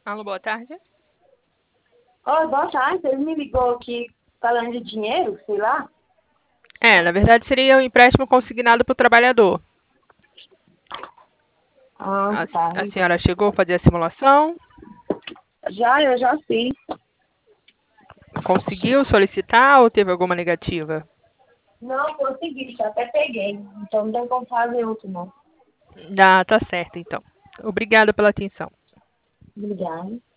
Alô, boa tarde. Oi, boa tarde. Você me ligou aqui falando de dinheiro, sei lá? Na verdade seria um empréstimo consignado para o trabalhador. Ah, A, tá. a senhora chegou a fazer a simulação? Eu já fiz. Conseguiu solicitar ou teve alguma negativa? Não, consegui, já até peguei. Então não tem como fazer outro, não. Ah, tá certo então. Obrigada pela atenção. Obrigada.